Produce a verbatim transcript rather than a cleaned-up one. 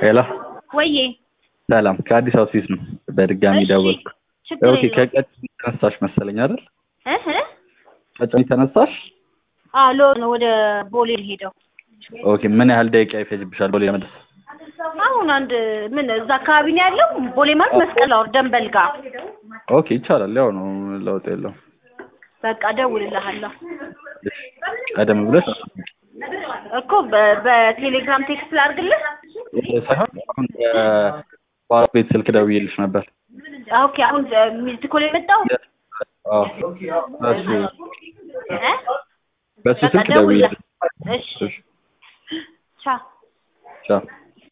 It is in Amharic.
ሄሎ ወይዬ ሰላም ከአዲስ አውሲስ ነው በድጋሚ ደወልኩ። ኦኬ ከቀጥታ ተነሳሽ መሰለኝ አይደል? እህ ቀጥታ ተነሳሽ? አሎ ነው ወደ ቦሌ ሄደው። ኦኬ ምን ያህል ደቂቃ ይፈጅብሻል ቦሌ ለመድረስ? አሁን አንድ ምን እዛ አካባቢ ነው ያለው ቦሌ ማለት መስቀል አውር ደንበል ጋር። ኦኬ ይቻላል ያው ነው ለውጥ የለውም። በቃ ደውልልሃለሁ። ቀደም ብለሽ እኮ በቴሌግራም ቴክስት ላድርግልህ ሳይሆን አሁን በቤት ስልክ ደውዬልሽ ነበር። ኦኬ አሁን ሚስት ኮል የመጣው አዎ በሱ በሱ ስልክ ደውዬልሽ። እሺ ቻው ቻው